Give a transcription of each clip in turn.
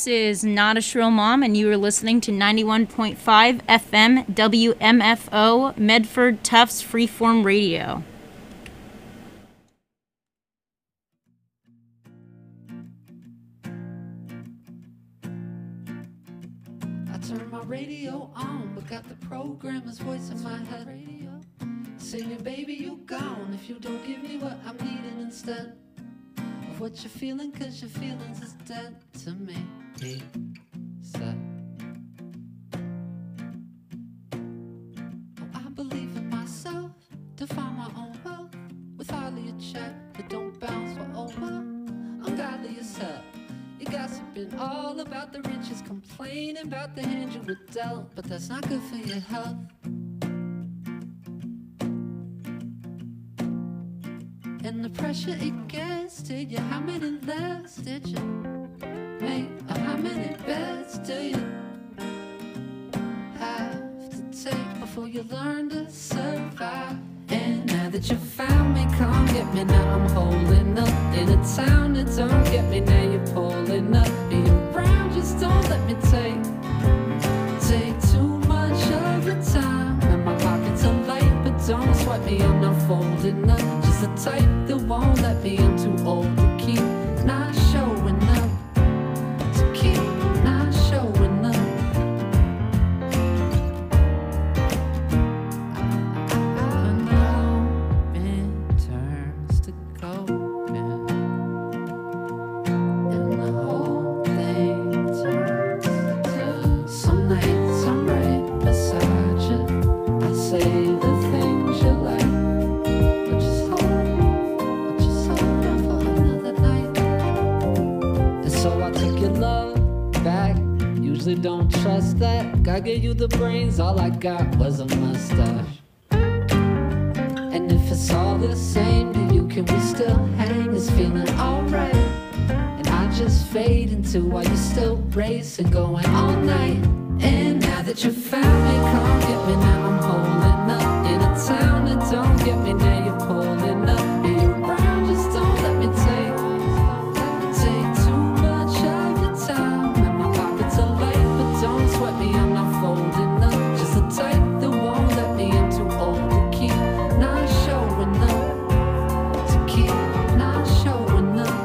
This is Not a Shrill Mom, and you are listening to 91.5 FM WMFO Medford Tufts Freeform Radio. I turn my radio on, but got the programmer's voice in my head. Singing, baby, you gone if you don't give me what I'm needing instead of what you're feeling, 'cause your feelings is dead to me. He said, oh, I believe in myself to find my own wealth with hardly a check that don't bounce for oh well. Ungodly as hell. You gossiping all about the riches, complaining about the hand you were dealt, but that's not good for your health. And the pressure it gets to you, how many laughs did you make? Or how many bets do you have to take before you learn to survive? And now that you found me, come get me. Now I'm holding up in a town that don't get me. Now you're pulling up, be around, just don't let me take too much of your time. And my pockets are light, but don't sweat me, I'm not folding up. Just the type that won't let me, I'm too old to keep not showing up. To keep not showing up. I know in terms to go in, and the whole thing turns to some nights I'm right beside you. I say the things you like. Usually don't trust that. I gave you the brains, all I got was a mustache. And if it's all the same to you, can we still hang? It's feeling alright. And I just fade into while you're still racing, going all night. And now that you found me, come get me. Now I'm holding up in a town that don't get me. Now you're pulling up, be around, just don't let me take too much of your time. Don't sweat me, I'm not folding up. Just the type that won't let me, I'm too old to keep not showing up. To keep not showing up.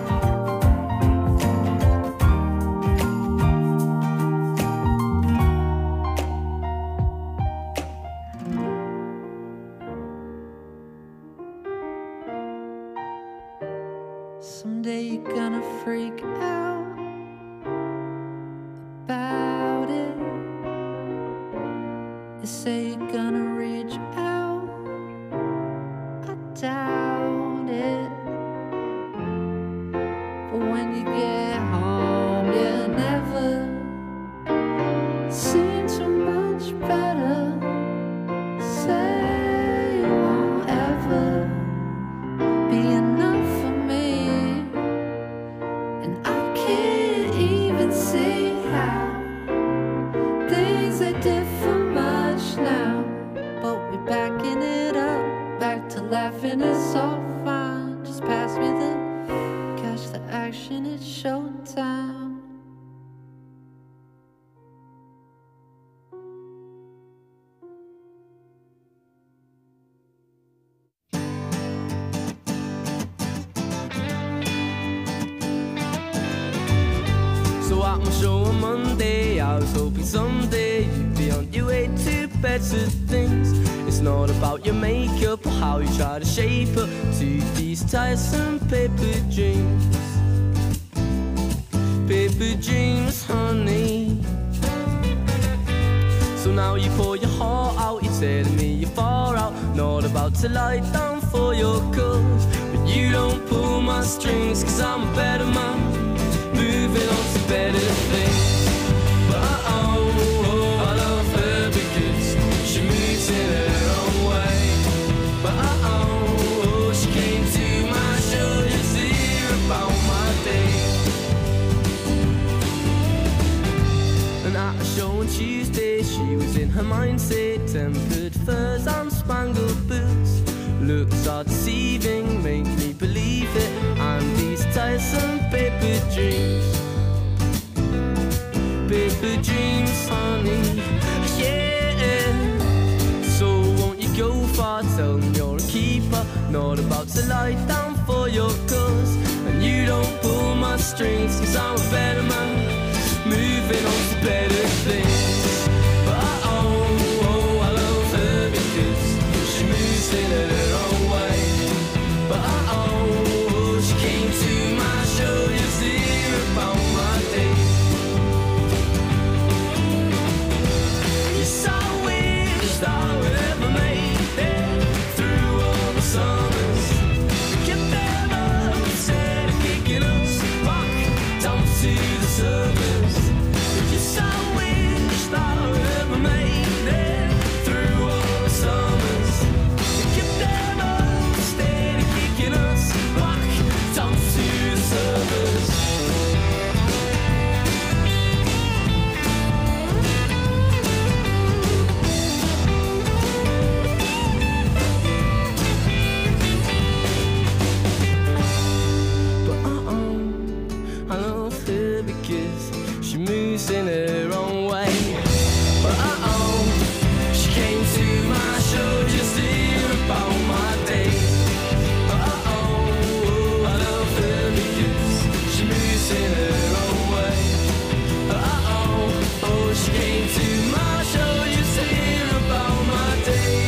Someday you're gonna freak out about it. You say you're gonna reach out, I doubt it. But when you get home, you never seem too much better. Say it won't ever be enough for me, and I can't even see how things are different much now. But we're backing it up, back to laughing, it's all fine. Just pass me the catch the action, it's showtime. So at my show on Monday, I was hoping someday you'd be on your way to better things. It's not about your makeup or how you try to shape up to these tiresome paper dreams. Paper dreams, honey. So now you pour your heart out, you're telling me you're far out, not about to lie down for your cause. But you don't pull my strings, 'cause I'm a better man, moving on to better things. But I love her because she moves in her own way. But she came to my show just to hear about my day. And at a show on Tuesday, she was in her mindset, tempered furs and spangled boots. Looks are deceiving, make me believe it, and these tiresome paper dreams. paper dreams, honey. Yeah. So won't you go far? Tell them you're a keeper, not about to lie down for your cause. And you don't pull my strings, cause I'm a better man, moving on to better things. But oh, I love her because she moves in her own way. But oh, she came to my show just to hear about my day. You're so weird, just I would ever make it through all the summers. Kept them up instead of kicking us back down to the surface. You're so weird, just I would ever make it through all the summers. Kept them up instead of kicking us back down to the surface. I love her because she moves in her own way. But she came to my show just to hear about my day. But I love her because she moves in her own way. But she came to my show just to hear about my day.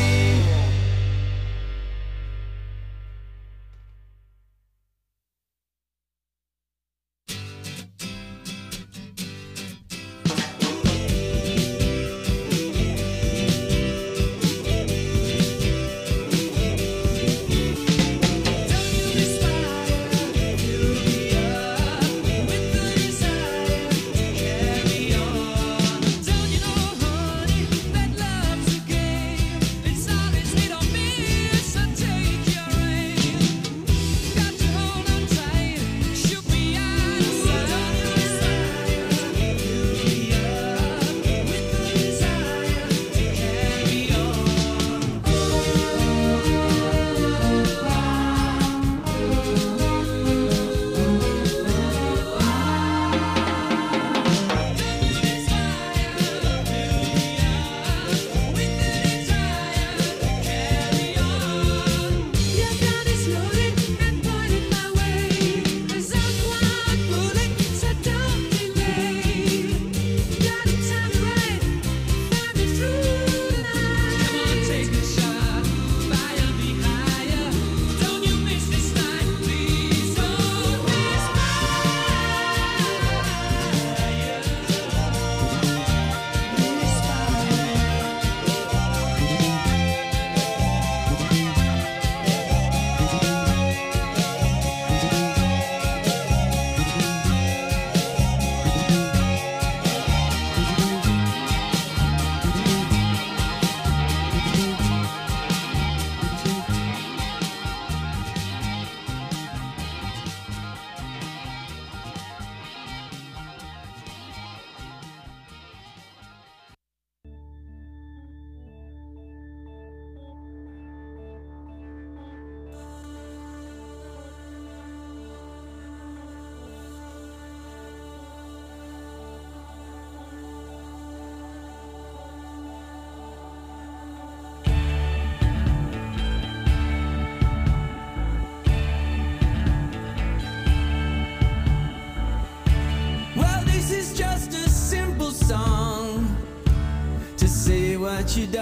What you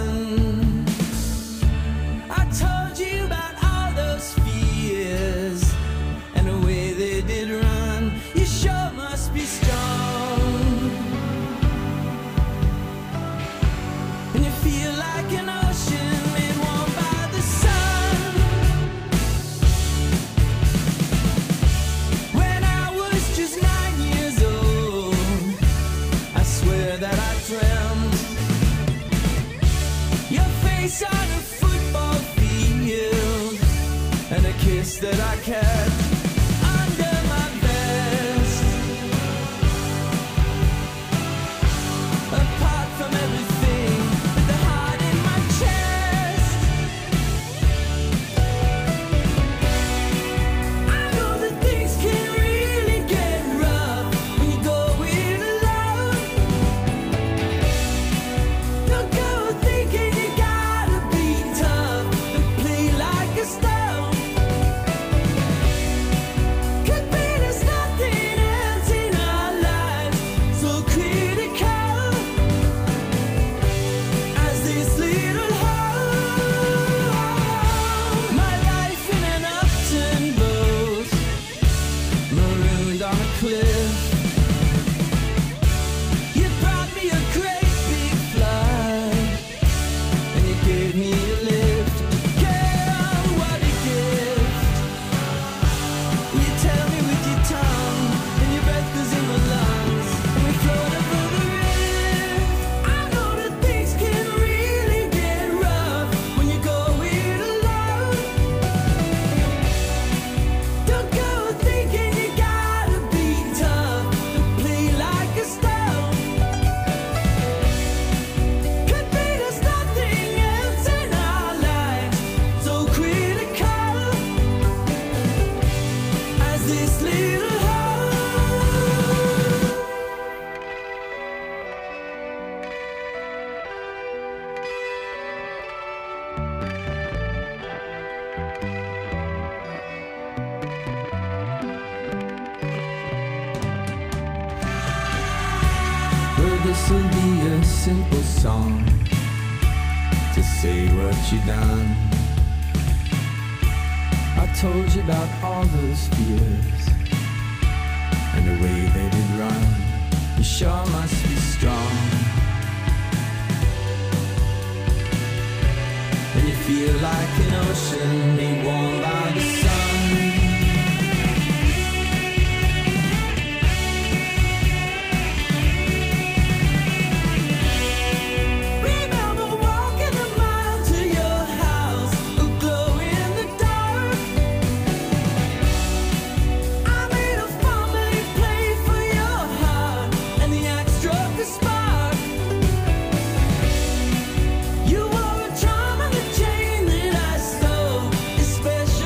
done? I told you about all those fears and the way they did run. You sure must be strong, and you feel like an ocean made warm by the sun. When I was just 9 years old, I swear that I dreamt your face on a football field and a kiss that I kept under my vest. Apart from everything, with the heart in my chest, I know that things can really get rough when you go it alone. this'll be a simple song to say what you done. I told you about all those fears and the way they did run. You sure must be strong. And you feel like an ocean made warm by the sun. Special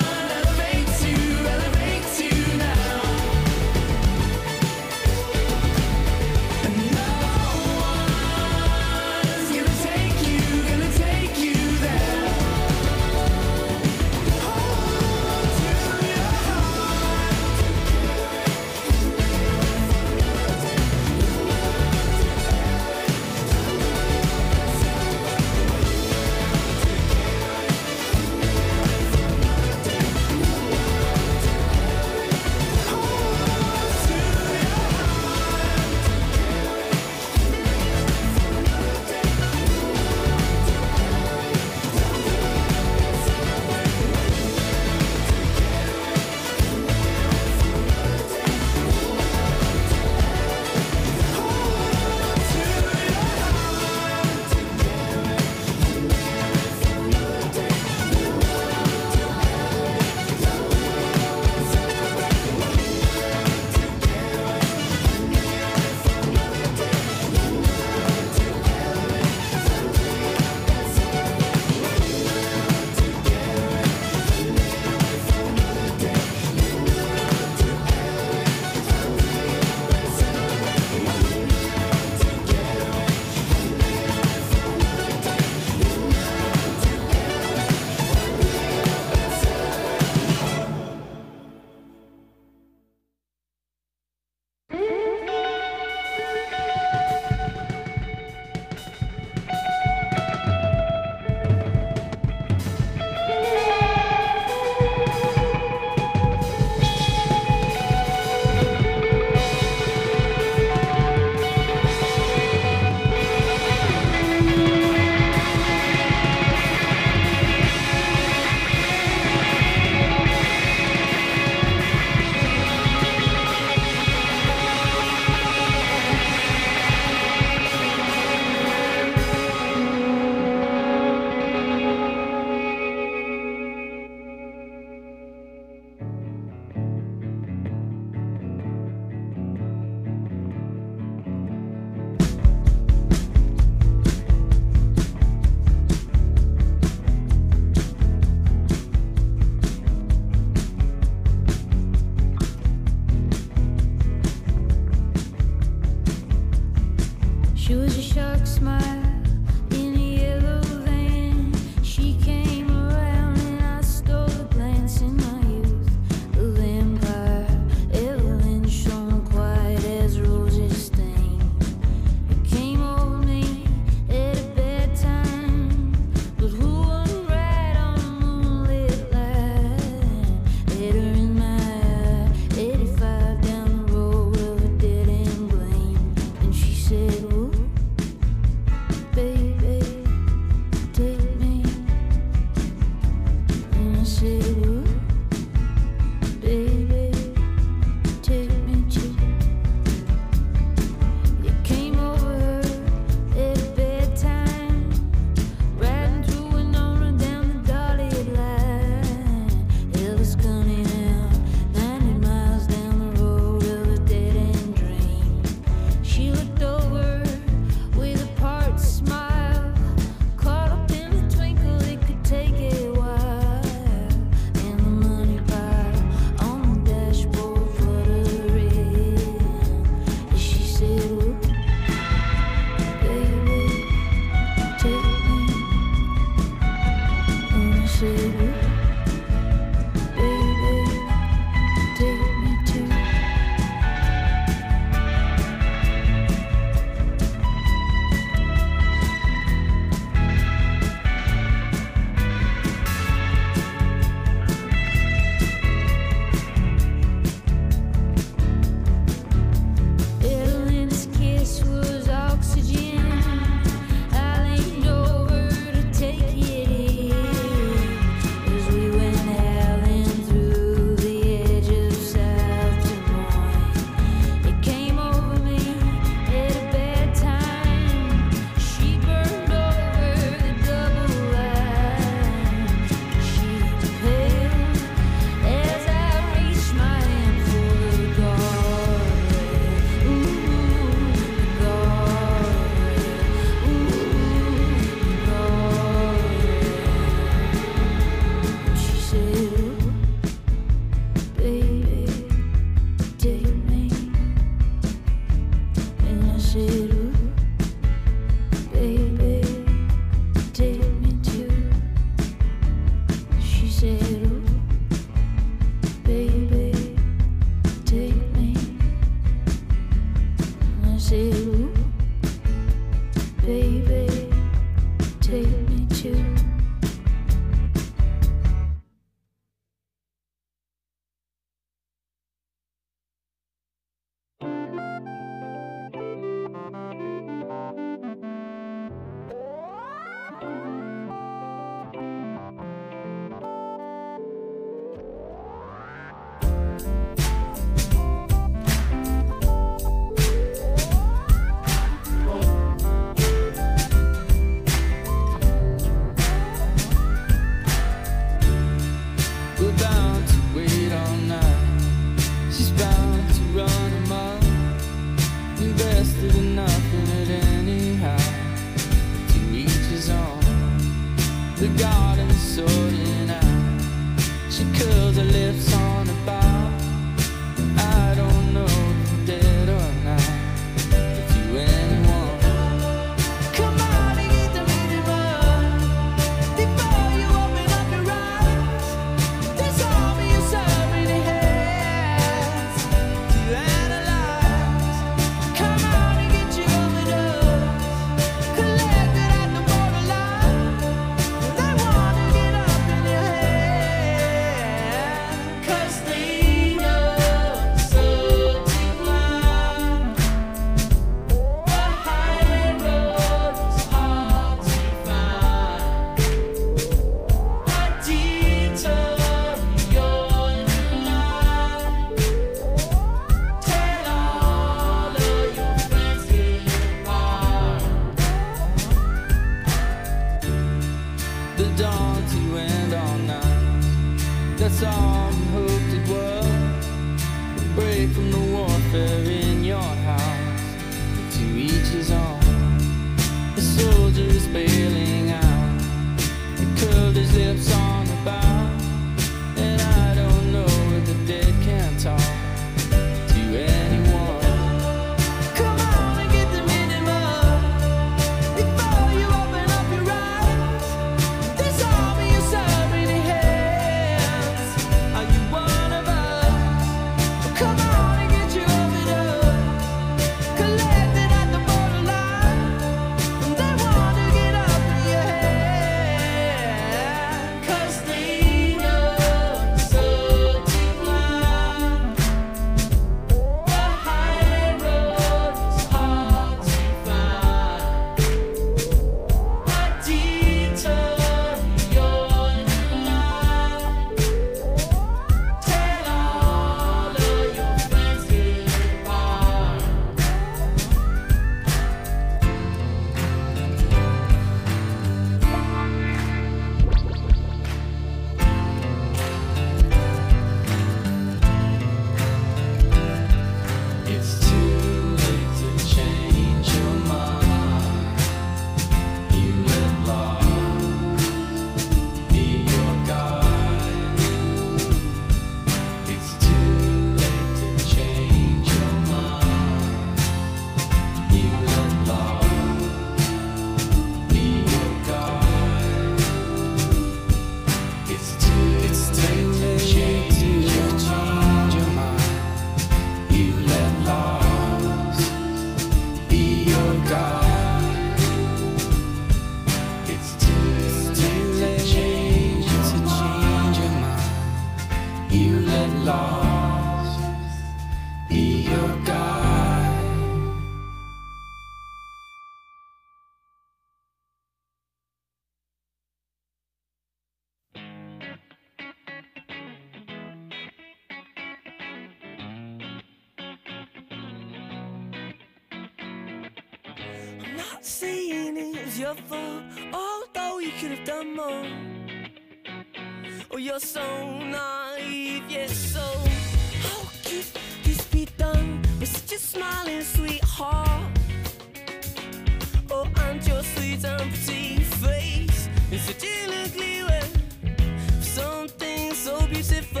I'm not saying it's your fault, although you could have done more. Oh, you're so naive, yes, so how could this be done with such a smiling sweetheart? Oh, and your sweet and pretty face in such an ugly way, something so beautiful.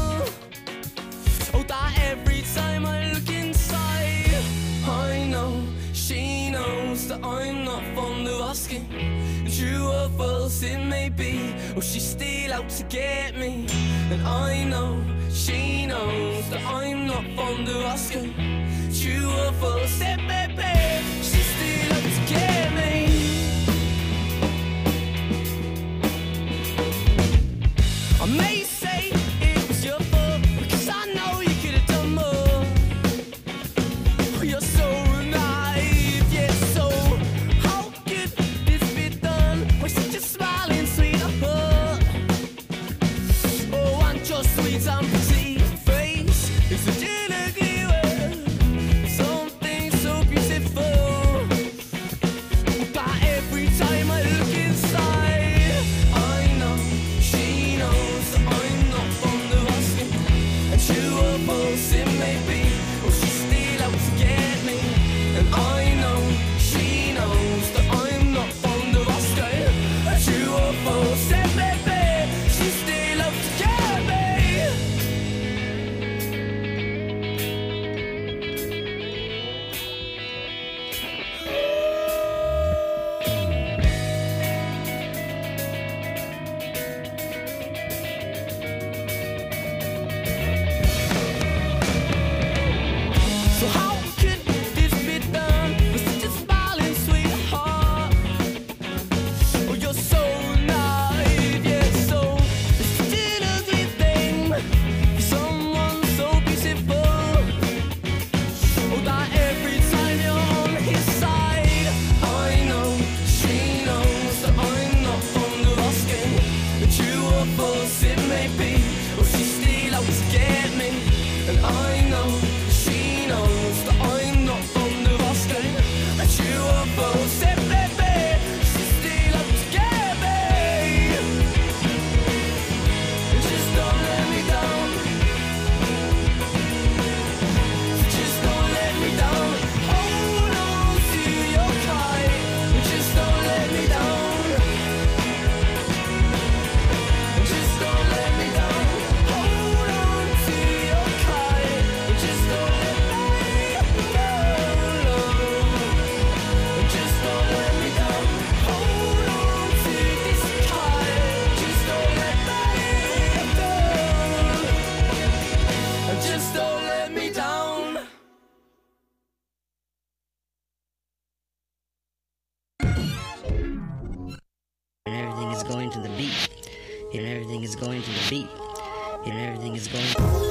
Oh, that every time I look inside, I know she knows that I'm not fond of asking. True or false it may be, or she's still out to get me. And I know she knows that I'm not fond of asking. True or false it may be, she's still out to get me. I may say it was your fault, because I know you could have done more. You're so naive, yeah, so how could this be done with such a smiling sweetheart? Oh, and your sweet and pretty face is such an ugly way, something so beautiful. But every time I look inside, I know she knows that I'm not fond of asking. And true or false it may be, or she's still out to get me. And I know she knows that I'm not fond of asking. And true or false it may be, she's still out to get me. So how could this be done with such a smiling sweetheart? Oh, you're so naive, yeah, so it's such an ugly thing for someone so beautiful. Oh, that every time you're on his side, I know she knows that I'm not fond of asking. But true or false it may be, or she's still out to get me. And I know she knows that I'm not fond of asking. And true or false it may be, she's still out to get me. Just don't let me down. Just don't let me down. Hold on to your kite. Just don't let me down. Just don't let me down. Hold on to your kite. Just don't let me down. Just don't let me down. Hold on to this kite. Just don't let me down. Just don't let me down. And everything is going to the beat. And everything is going to the beat. And everything is going.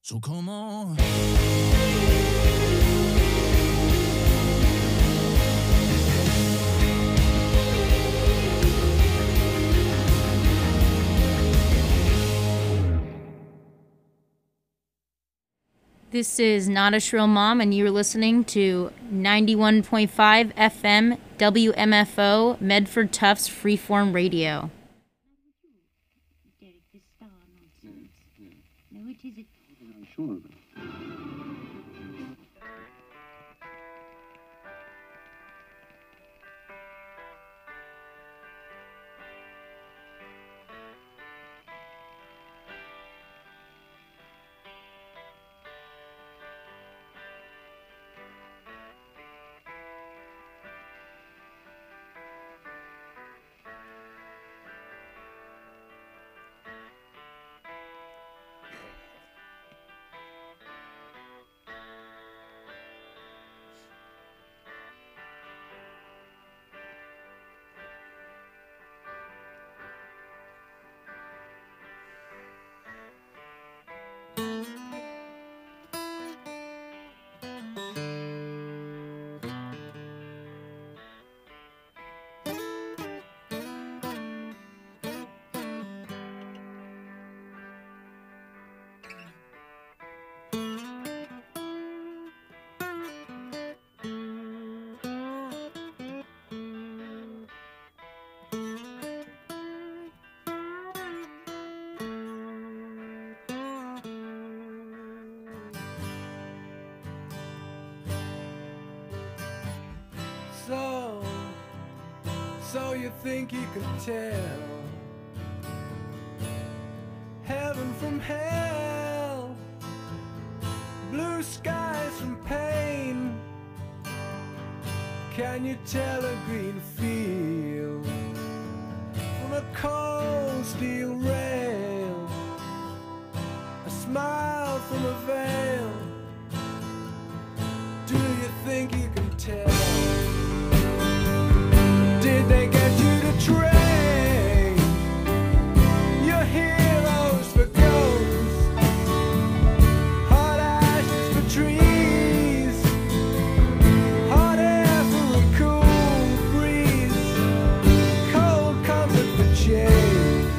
So come on. This is Not a Shrill Mom, and you're listening to 91.5 FM WMFO Medford Tufts Freeform Radio. Derek, this star nonsense. No, it isn't. I'm sure of it. So you think you can tell heaven from hell, blue skies from pain? Can you tell a green field from a cold steel rail, a smile from a veil? Do you think you can tell? Did they get you to train your heroes for ghosts, hot ashes for trees, hot air for a cool breeze, cold comfort for change?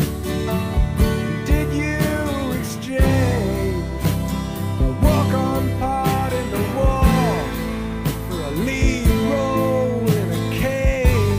Did you exchange a walk-on part in the wall for a lead role in a cage?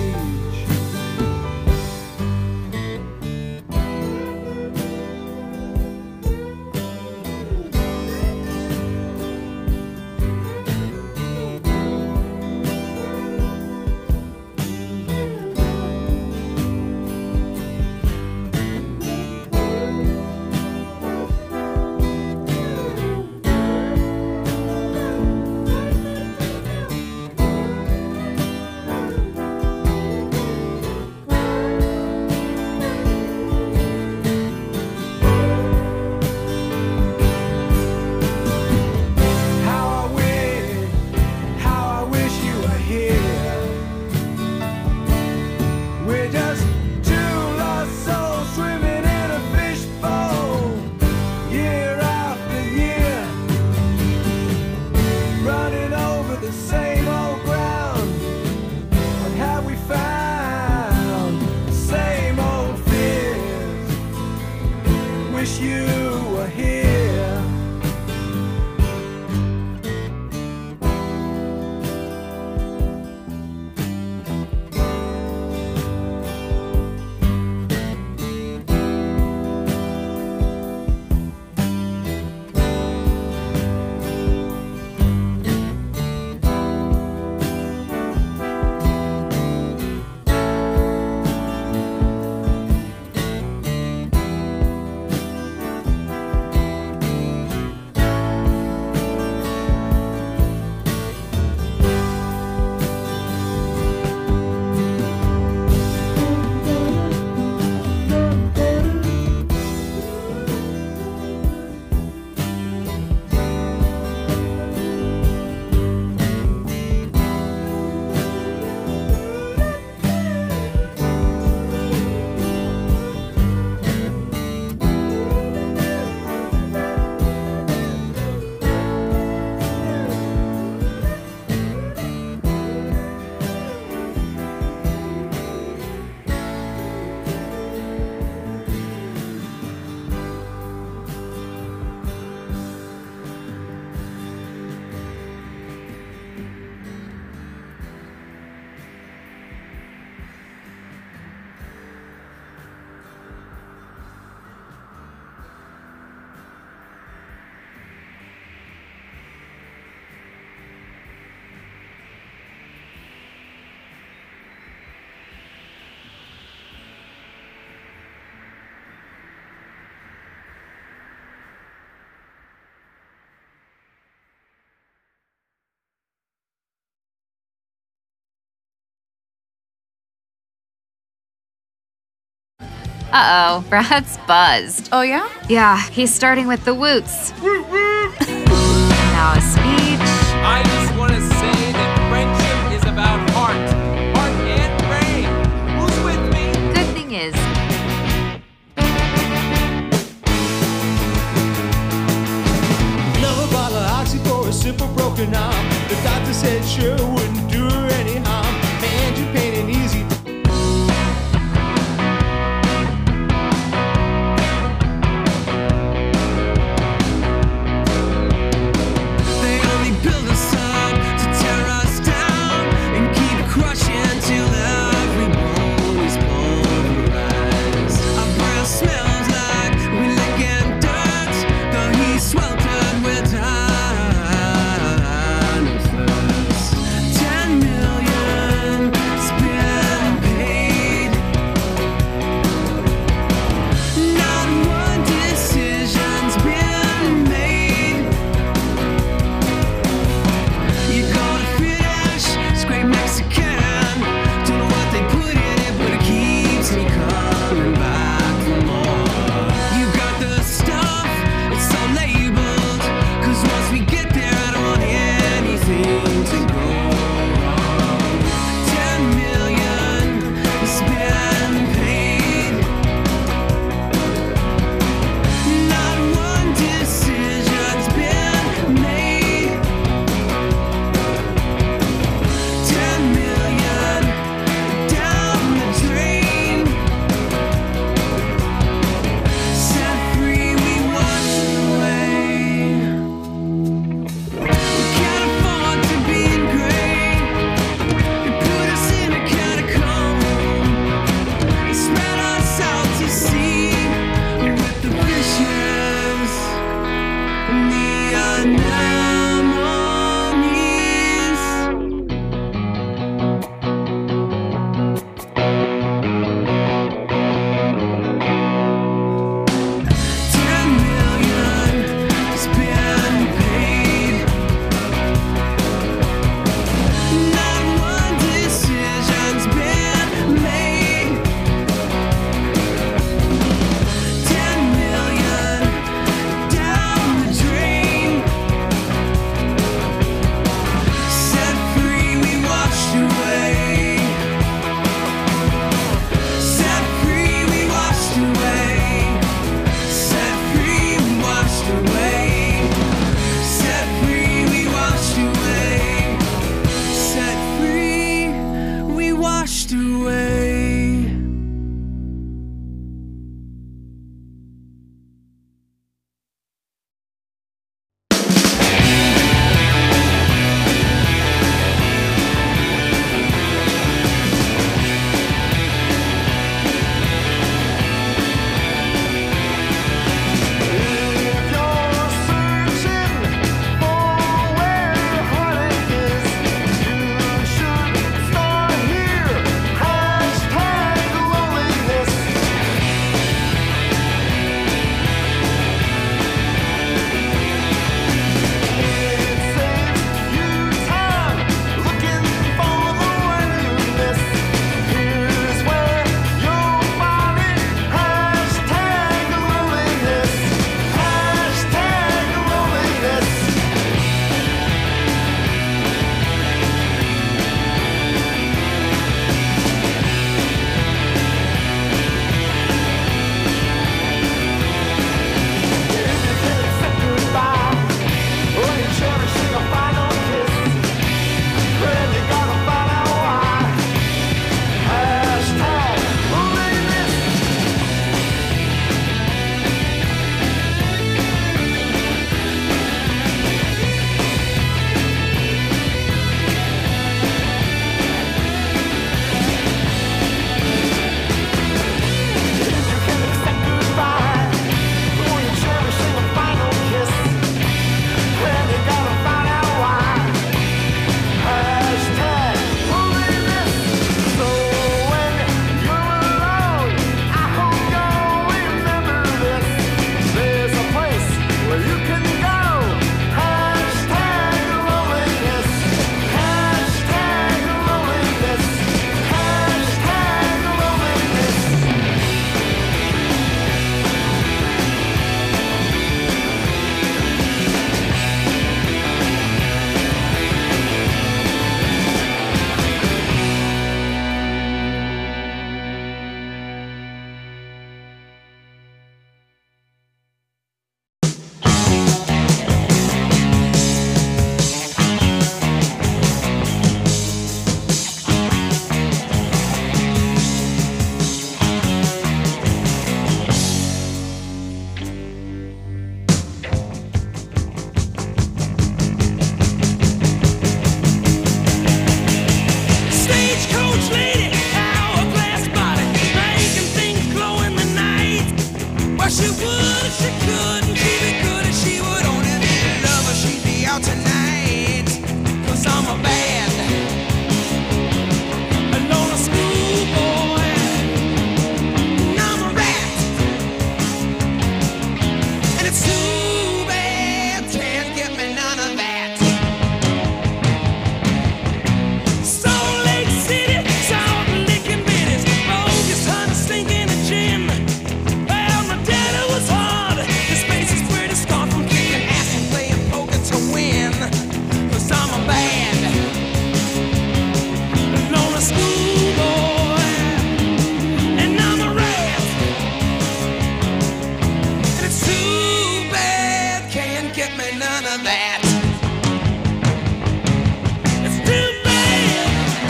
How I wish you were here. We're just two lost souls swimming in a fishbowl, year after year, running over the same old ground. What have we found? The same old fears. Wish you were here. Uh-oh, Brad's buzzed. Oh, yeah? Yeah, he's starting with the woots. Now a speech. I just want to say that friendship is about heart and brain. Who's with me? Good thing is, Love a bottle of oxy for a simple broken arm. The doctor said sure wouldn't do her any harm. And you pain and easy. They only build us up to tear us down and keep crushing till every bone is pulverized. Our breath smells like we licking dirt, though he's sweltered with time and thirst. she would if she could, and she'd be good if she would only be a lover. She'd be out tonight, 'cause I'm a bad, a loner schoolboy, and I'm a rat. And it's too bad, can't get me none of that. Salt Lake City, Salt Lake and Bitties, bogus honey stinking of gin. Well, my daddy was hard, his face is pretty scarred from kicking ass and playing poker to win. 'Cause I'm a bad, loner schoolboy, and I'm a rat. And it's too bad, can't get me none of that. It's too bad.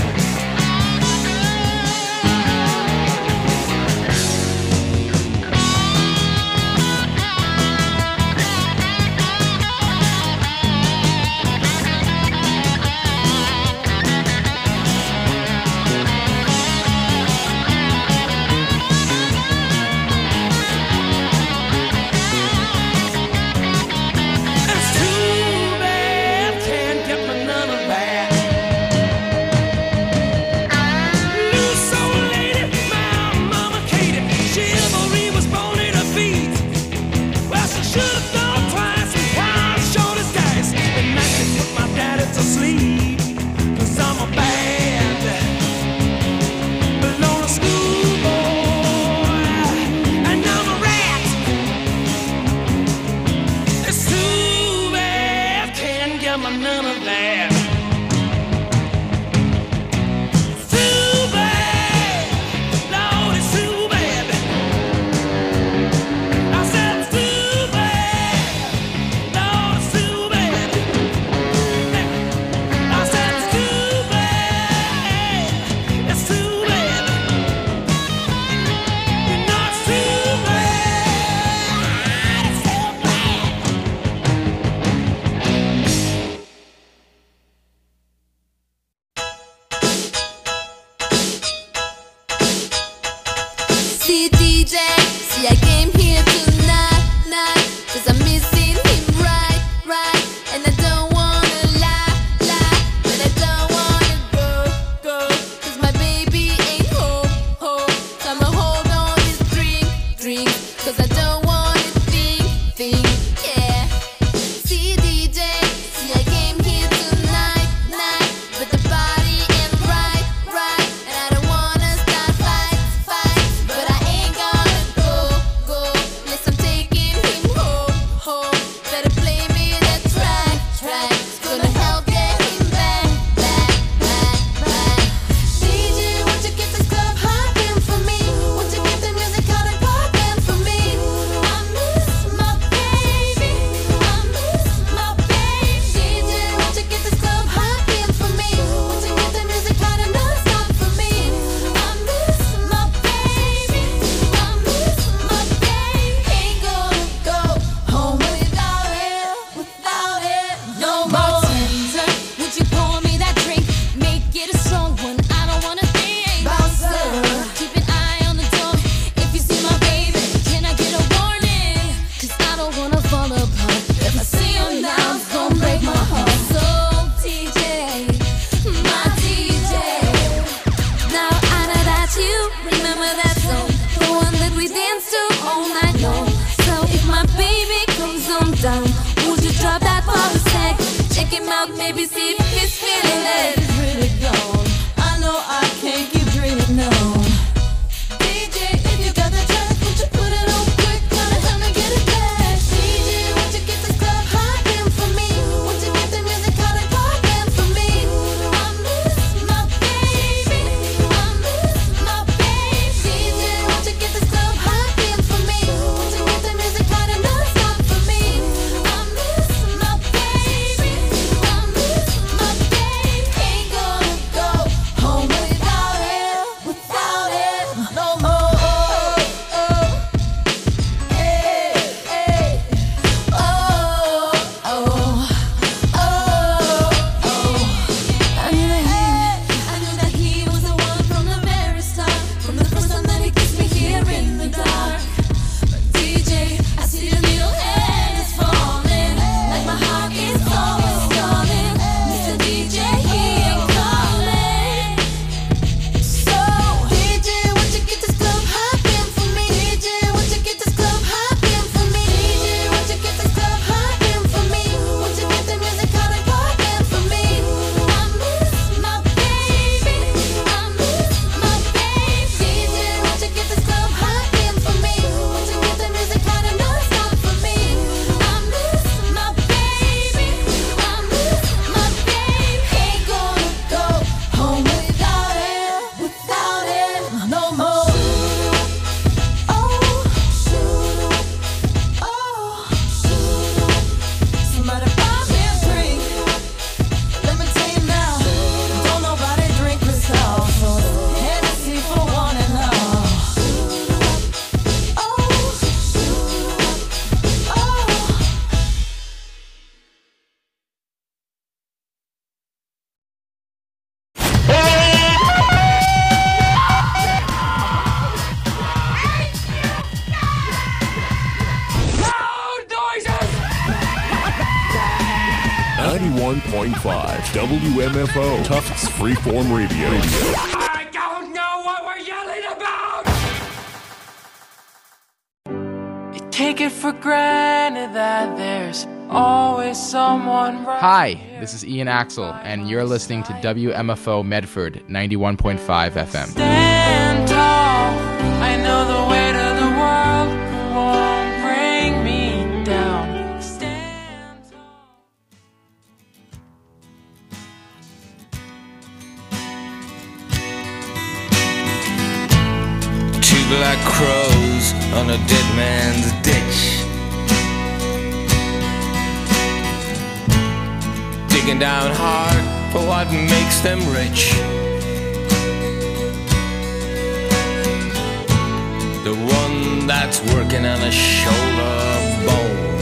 It's too bad, can't get me none of that. Loose old lady, my mama Katie, chivalry was born in her feet. Well, she should have thought twice and why short as dice. And night she put my daddy to sleep. 'Cause I'm a bad, loner schoolboy, and I'm a rat. It's too bad, can't get me none of that. It's too bad, Lord, it's too bad. I said it's too bad, Lord, it's too bad. I said it's too bad, it's too bad. You know it's too bad, it's too bad. See DJ, see I came here tonight, 'cause I'm missing him right, and I don't wanna lie, but I don't wanna go, 'cause my baby ain't home, so I'ma hold on this drink, 'cause I don't wanna think, yeah. See DJ, see I came here tonight, but the party ain't right, and I don't wanna start fight, but I ain't gonna go, unless I'm taking him home. Better play me that track, it's gonna help get him back. DJ, won't you get this club hopping for me? Won't you get the music out and popping for me? I miss my baby, I miss my baby. DJ, won't you get this club hopping for me? Won't you get the music out and not stop for me? I miss my baby, I miss my baby. Ain't gonna go home without it no more. Bartender, would you pour me that drink? Make it a strong one, I don't wanna think. Bouncer, keep an eye on the door. If you see my baby, can I get a warning? 'Cause I don't wanna fall apart. If I see him now, it's gonna break my heart. So DJ, my DJ, now I know that you remember that song, the one that we danced to all night long. So if my baby comes on down, would you drop that for a sec? Check him out, maybe see if he's feeling it. It's really gone. I know I can't keep dreaming on. DJ, if you got that track, would you put it on quick? Gotta help me get it back. DJ, won't you get this club hopping for me? Won't you get the music out and popping for me? I miss my baby, I miss my baby. DJ, won't you get this club hopping for me? Won't you get the music out and not stop for me? I miss my baby, I miss 91.5 WMFO Tufts Freeform Radio. I don't know what we're yelling about! You take it for granted that there's always someone right. Hi, this is Ian Axel, and you're listening to WMFO Medford 91.5 FM. Stand tall, I know the weight of the world won't bring me down. Stand tall. Two black crows on a dead man's ditch, digging down hard for what makes them rich. The one that's working on a shoulder bone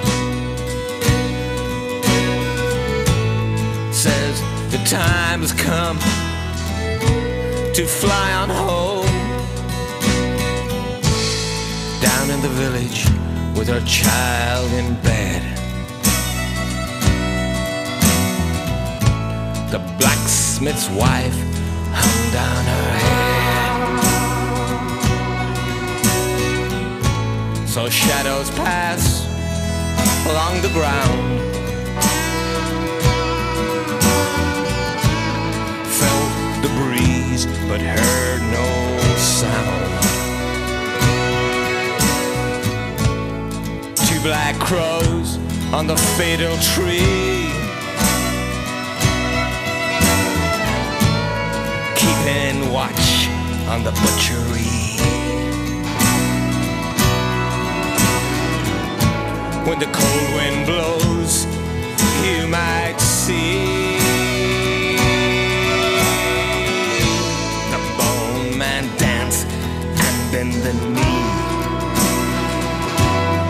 says the time has come to fly on home. Down in the village with her child in bed, the blacksmith's wife hung down her head. So shadows pass along the ground, felt the breeze but heard no sound. Two black crows on the fatal tree, keeping watch on the butchery. When the cold wind blows, you might see the bone man dance and bend the knee.